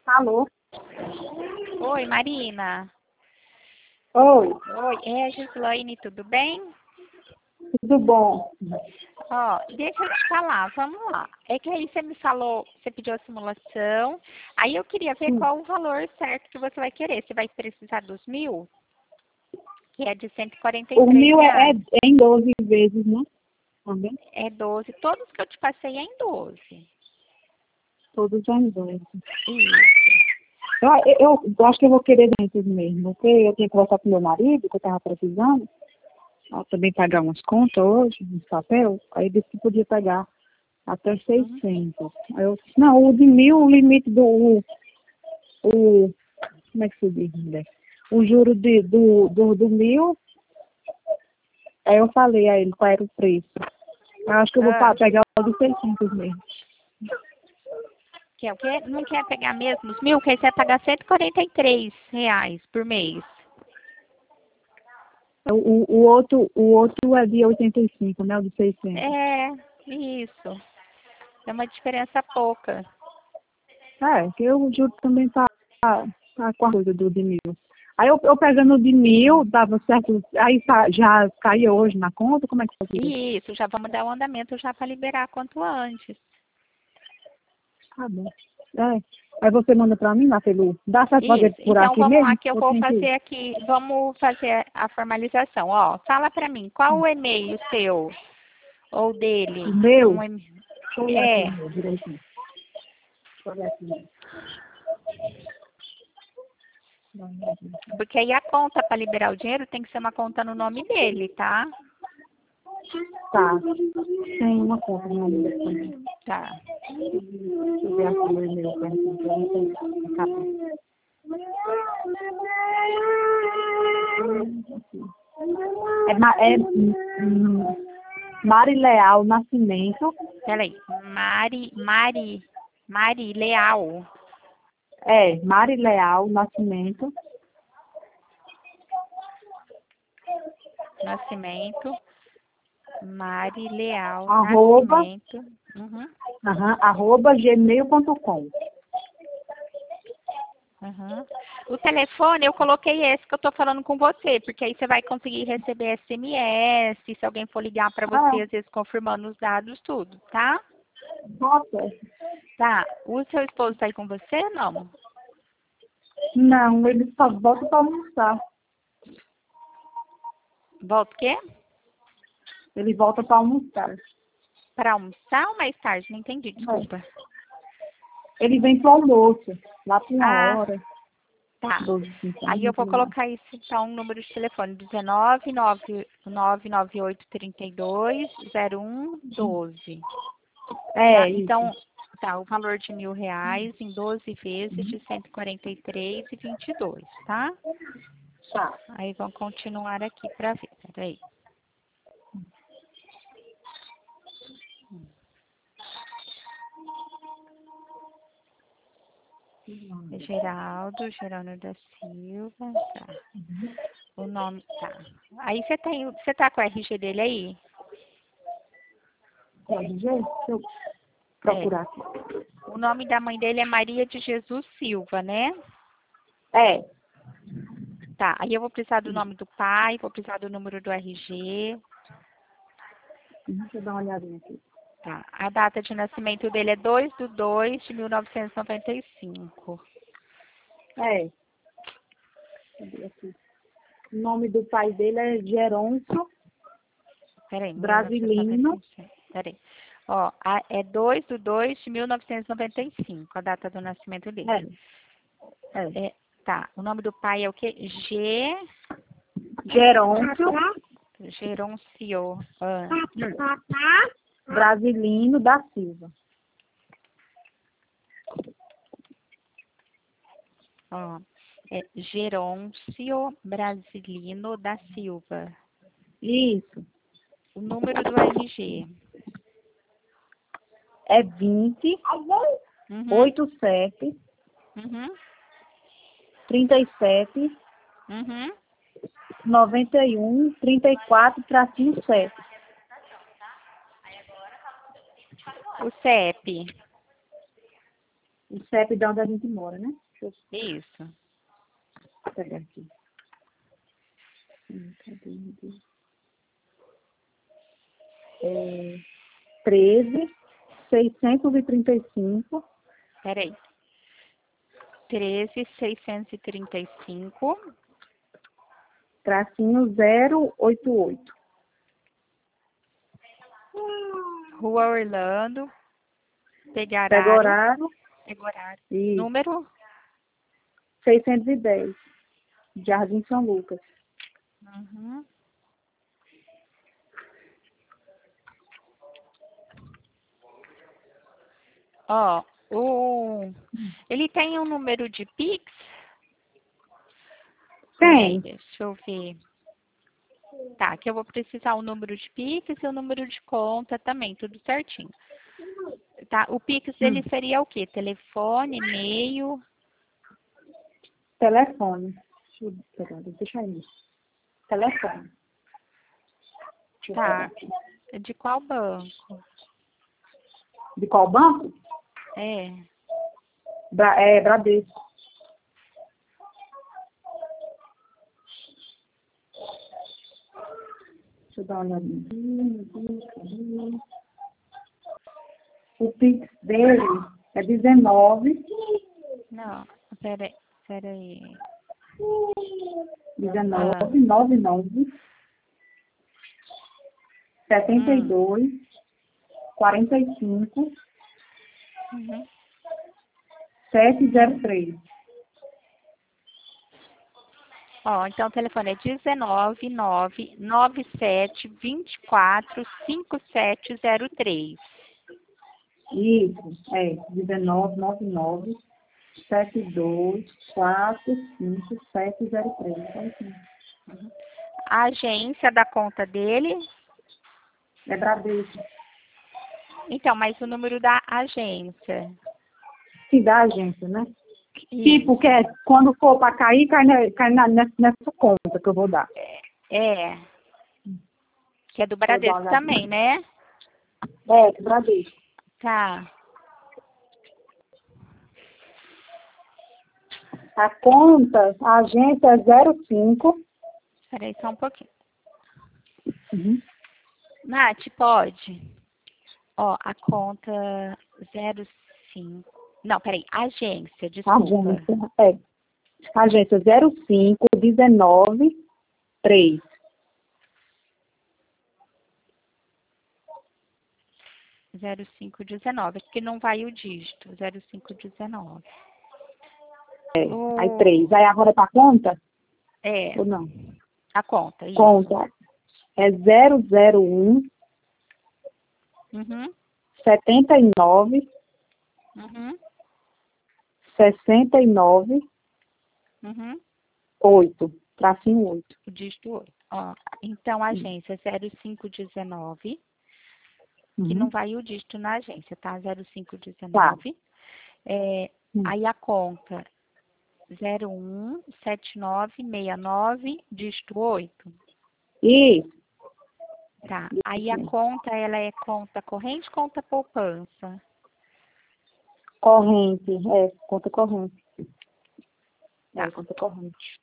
Alô? Oi, Marina. Oi, Oi, é a Gislaine, tudo bem? tudo bom? Ó, deixa eu te falar, vamos lá. É que aí você me falou, você pediu a simulação, aí eu queria ver Sim. qual o valor certo que você vai querer. Você vai precisar dos 1.000, que é de cento e quarenta e O três mil é reais. em 12 vezes, né? Também? É 12. Todos que eu te passei é em 12. Todos em 12. Isso. Eu acho que eu vou querer dentro mesmo, porque eu tenho que conversar com meu marido, que eu estava precisando. Eu também pagar umas contas hoje, uns papel. Aí ele disse que podia pegar até Uhum. 600. Aí eu disse, não, o de 1.000, o limite como é que se diz, mulher? O juro do 1.000, aí eu falei a ele qual era o preço. Eu acho que eu vou Ah, pegar o de 600 mesmo. quer o quê? Não quer pegar mesmo os 1.000? Porque aí você vai pagar R$ 143 por mês. O outro é de 85, né? O de 600. É, isso. É uma diferença pouca. Que o juro também tá com a coisa do de 1.000. Aí eu pegando o de 1.000, dava certo. Aí já caiu hoje na conta? Como é que fazia? Isso, já vamos dar o andamento já para liberar quanto antes. Tá bom. É. Aí você manda pra mim, Natelu? Dá certo fazer Isso. por Então aqui vamos lá mesmo? que eu Eu vou tenho que... fazer aqui, vamos fazer a formalização. Ó, fala para mim, qual o e-mail seu ou O dele? meu? Um Deixa eu olhar aqui o é, meu direitinho. Deixa eu olhar aqui. Dá uma olhadinha. porque aí a conta para liberar o dinheiro tem que ser uma conta no nome dele, tá? Tá. Tem uma conta no nome dele também. Tá. Deixa eu ver aqui o e-mail pra mim, que eu não tenho na cabeça. Mari Leal Nascimento. Peraí. Mari Leal. Mari Leal Nascimento. Nascimento. Mari Leal Arroba, Nascimento. Uhum. arroba gmail.com. Uhum. O telefone, eu coloquei esse que eu tô falando com você, porque aí você vai conseguir receber SMS, se alguém for ligar para você, às vezes confirmando os dados, tudo, tá? Nossa. Tá. O seu esposo tá aí com você, não? Não, ele só volta para almoçar. Volta o quê? Ele volta para almoçar. Para almoçar ou mais tarde? Não entendi, É. desculpa. Ele vem para o almoço, lá por uma Ah, hora, tá. 12h50, Aí eu vou tudo mais. colocar isso, então, um número de telefone, 19 998 32 0112. Tá, Isso. então, tá, o valor de R$ 1.000 em 12 vezes de 143,22, tá? Tá. Aí vamos continuar aqui para ver, peraí. Geraldo da Silva, tá. O nome, tá. Aí você tá com o RG dele aí? Pode ver? Deixa eu É. procurar aqui. O nome da mãe dele é Maria de Jesus Silva, né? É. Tá, aí eu vou precisar do nome do pai, vou precisar do número do RG. Deixa eu dar uma olhadinha aqui. Tá, a data de nascimento dele é 2/2/1995. É. Cadê aqui? O nome do pai dele é Geroncio Peraí, Brasilino. 1995. Peraí. Ó, é 2/2/1995, a data do nascimento dele. É. Tá, o nome do pai é o quê? Geroncio Geroncio. Brasilino da Silva. Ó, é Gerôncio Brasilino da Silva. Isso. O número do RG. É 20 Uhum, 87 uhum, 37 uhum. 91 34 tracinho 7. O CEP. O CEP de onde a gente mora, né? Deixa Isso. eu pegar aqui. Cadê, meu Deus? 13.635, Peraí. 13.635, tracinho 088. Rua Orlando, Pega Pegarário, horário Pegorário. e Número? 610, Jardim São Lucas. Uhum. Ó, ele tem um número de Pix? Tem. Deixa eu ver. Tá, que eu vou precisar o número de Pix e o número de conta também, tudo certinho. Tá, o Pix dele seria o quê? Telefone, e-mail? Telefone. Deixa aí. Telefone. Deixa eu pegar Tá. aqui. De qual banco? De qual banco? É. Bradesco. Deixa eu dar uma olhadinha. O Pix dele é 19. Não, peraí. 19, 99, 72, 45, Uhum. 703. Ó, então o telefone é 19997245703. Isso, 1999 7245 703. Então, assim, A agência da conta dele? é Bradesco. Então, mas o número da agência. Que dá agência, né? Isso. Tipo, que quando for para cair, nessa conta que eu vou dar. É. Que é do Deixa eu dar uma Bradesco olhadinha. também, né? Que Bradesco. Tá. A conta, a agência é 05. Peraí só um pouquinho. Uhum. Nath, pode? Ó, a conta 05. Não, peraí. Agência, desculpa. Agência 05 19 3. 0519, porque não vai o dígito. 0519. Aí 3. Aí agora tá conta? É, Ou não? a conta, isso. Conta. É 001 Uhum, 79 uhum, 69 uhum. 8. Tracinho 8. O dígito 8. Ó, então, a agência 0519, que não Uhum. vai o dígito na agência, tá? Tá. 0519. Aí a conta 017969, dígito 8. E Tá. Aí a conta, ela é conta corrente, conta poupança. corrente. Conta corrente. Tá. Conta corrente.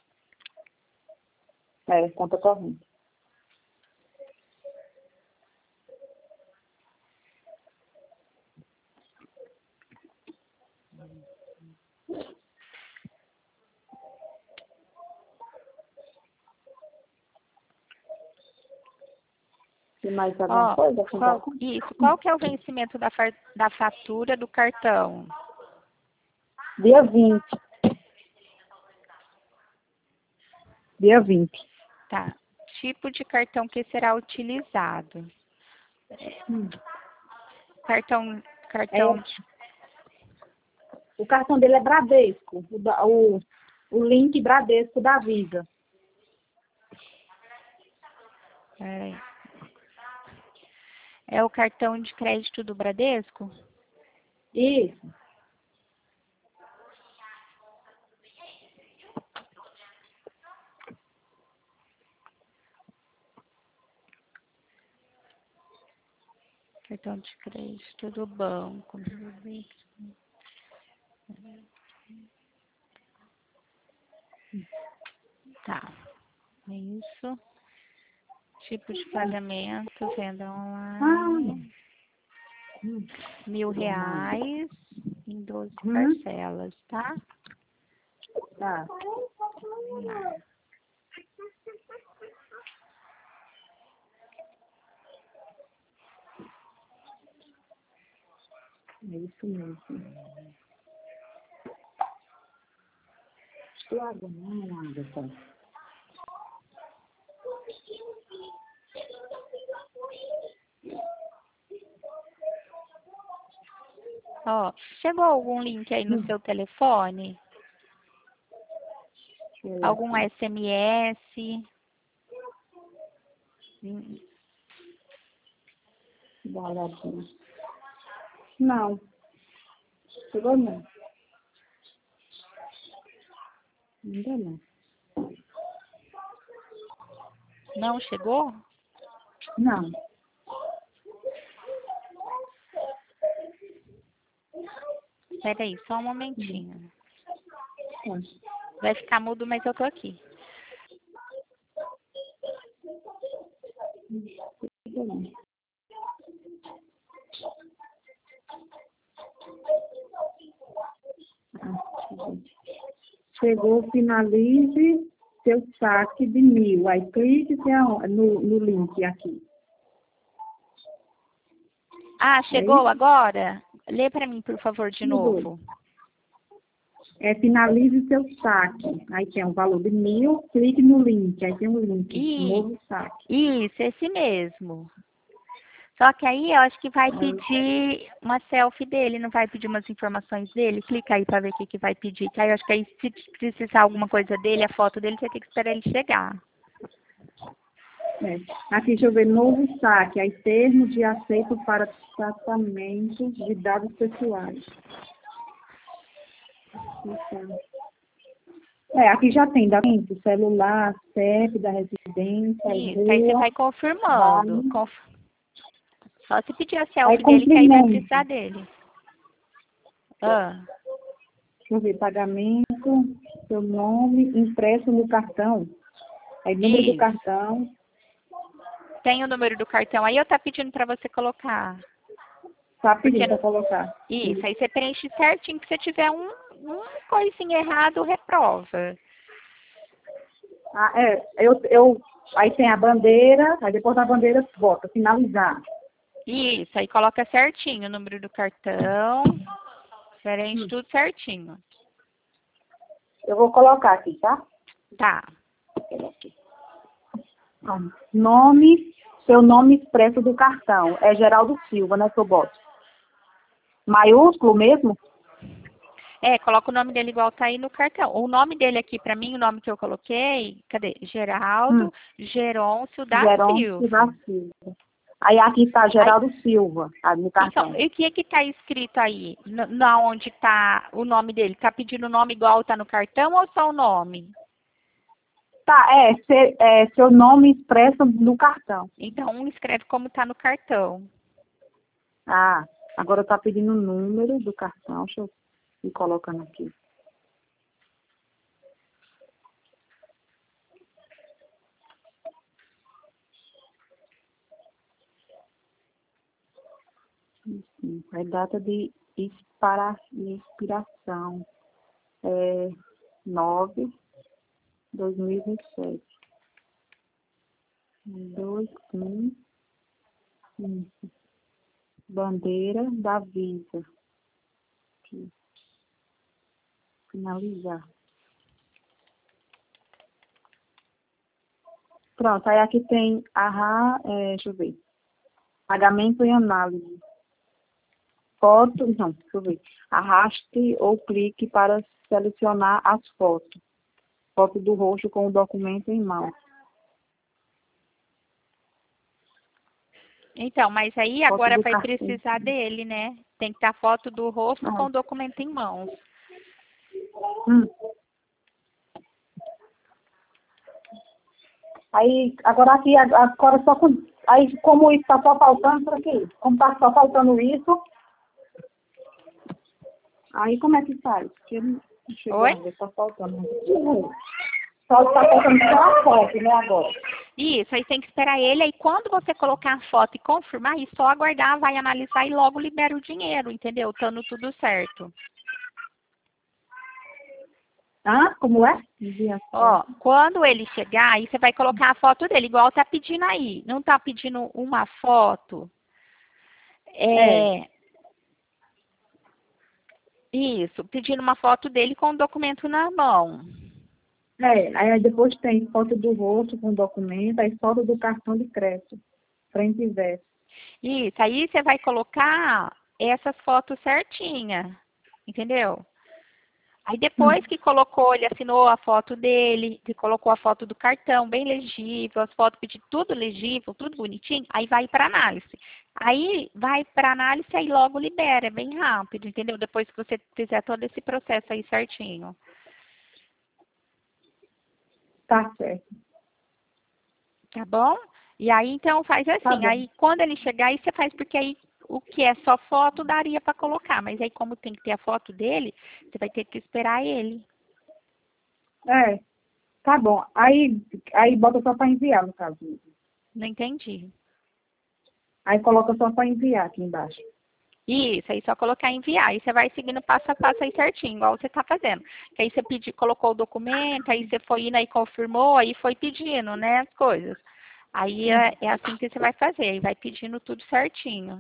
Conta corrente. Tem mais alguma Ó, coisa? qual que é o vencimento da fatura do cartão? Dia 20. Dia 20. Tá. Tipo de cartão que será utilizado. Cartão, cartão de... O cartão dele é Bradesco. O link Bradesco da Visa. Peraí. É o cartão de crédito do Bradesco? Isso. Cartão de crédito do banco. Tá. É isso. Tipo de pagamento, venda online. R$ 1.000 em 12 parcelas, tá? Tá. Vamos lá. É isso mesmo. Estou água, não, água, tá? Ó, chegou algum link aí no seu telefone? Algum SMS? Dá uma olhadinha. Não. Chegou não. Ainda não. Não chegou? Não. Espera aí, só um momentinho. Tá. Vai ficar mudo, mas eu tô aqui. Chegou não. Chegou, finalize seu saque de 1.000. Aí clique no link aqui. Ah, chegou isso? agora? Lê para mim, por favor, de Chegou. novo. Finalize seu saque. Aí tem o valor de 1.000, clique no link. Aí tem um link, novo saque. Isso, esse mesmo. Só que aí eu acho que vai pedir uma selfie dele, não vai pedir umas informações dele? Clica aí para ver o que vai pedir. Que aí eu acho que aí se precisar alguma coisa dele, a foto dele, você vai ter que esperar ele chegar. Aqui, deixa eu ver, novo saque. Aí termo de aceito para tratamento de dados pessoais. Aqui já tem, celular, CEP da residência, Isso, aí você vai confirmando. Só se pedir a selfie dele, que aí vai precisar dele. Deixa eu ver, pagamento, seu nome, impresso no cartão. Aí número do cartão. Tem o número do cartão aí ou tá pedindo para você colocar? Tá pedindo para colocar. Isso, aí você preenche certinho, que se tiver um coisinha errado, reprova. Aí tem a bandeira, aí depois da bandeira bota, finalizar. Isso, aí coloca certinho o número do cartão, preenche tudo certinho. Eu vou colocar aqui, tá? Tá. Nome, seu nome expresso do cartão. É Geraldo Silva, né, que eu boto? Maiúsculo mesmo? Coloca o nome dele igual tá aí no cartão. O nome dele aqui, pra mim, o nome que eu coloquei, cadê? Geraldo Gerôncio da Silva. Aí aqui está Geraldo Silva, no cartão. Então, e o que é que tá escrito aí? Na onde tá o nome dele? Tá pedindo o nome igual tá no cartão ou só o nome? Tá, seu nome expresso no cartão. Então, escreve como tá no cartão. Ah, agora tá pedindo o número do cartão. Deixa eu ir colocando aqui. É data de expiração. 9/2027. 2/1/15. Bandeira da Visa. Aqui. Finalizar. Pronto, aí aqui tem deixa eu ver. Pagamento em análise. Deixa eu ver. Arraste ou clique para selecionar as fotos. Foto do rosto com o documento em mão. Então, mas aí agora vai precisar dele, né? Tem que estar foto do rosto com o documento em mãos. Aí, agora aqui, agora só com... Aí, como isso está só faltando por aqui? Como está só faltando isso? Aí, como é que faz? Porque não chegou Oi? a ver, está faltando. Só está faltando só a foto, né, agora? Isso, aí tem que esperar ele, aí quando você colocar a foto e confirmar, aí só aguardar, vai analisar e logo libera o dinheiro, entendeu? Estando tudo certo. Ah, como é? Envia a Ó, foto. quando ele chegar, aí você vai colocar a foto dele, igual tá pedindo aí. Não tá pedindo uma foto? É, Isso, pedindo uma foto dele com o documento na mão. aí depois tem foto do rosto com documento, aí foto do cartão de crédito, frente e verso. Isso, aí você vai colocar essas fotos certinhas, entendeu? Aí depois que colocou, ele assinou a foto dele, que colocou a foto do cartão bem legível, as fotos pedi tudo legível, tudo bonitinho, aí vai para análise. Aí vai para análise e logo libera, é bem rápido, entendeu? Depois que você fizer todo esse processo aí certinho. Tá certo. Tá bom? E aí, então, faz Tá assim. bom. Aí, quando ele chegar, aí você faz, porque aí o que é só foto daria para colocar. Mas aí, como tem que ter a foto dele, você vai ter que esperar ele. É, tá bom. Aí bota só para enviar, no caso. Não entendi. Aí coloca só para enviar aqui embaixo. Isso, aí só colocar enviar. Aí você vai seguindo passo a passo aí certinho, igual você tá fazendo. Que aí você pediu, colocou o documento, aí você foi indo aí confirmou, aí foi pedindo, né, as coisas. Aí é assim que você vai fazer, aí vai pedindo tudo certinho.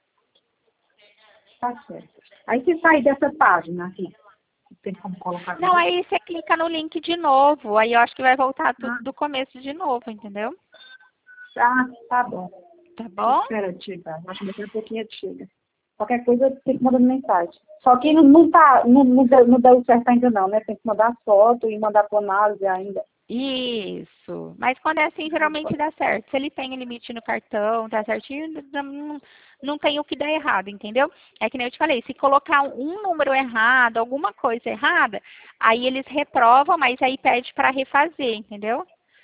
Tá certo. Aí se sair dessa página aqui, tem como colocar de Não, novo? aí você clica no link de novo, aí eu acho que vai voltar tudo do começo de novo, entendeu? Tá bom. Tá bom? Espera, chega. Acho que daqui a pouquinho chega. Qualquer coisa tem que mandar mensagem. Só que não deu certo ainda não, né? Tem que mandar foto e mandar por análise ainda. Isso. Mas quando é assim, geralmente dá certo. Se ele tem limite no cartão, tá certinho, não tem o que dar errado, entendeu? É que nem eu te falei, se colocar um número errado, alguma coisa errada, aí eles reprovam, mas aí pede para refazer, entendeu?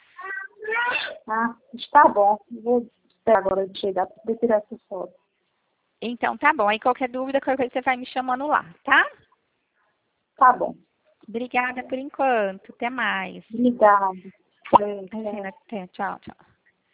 Está bom. Vou esperar agora de chegar para tirar essa foto. Então tá bom. Aí qualquer dúvida, qualquer coisa você vai me chamando lá, tá? Tá bom. Obrigada por enquanto. Até mais. Obrigada. Imagina, até. Tchau, tchau.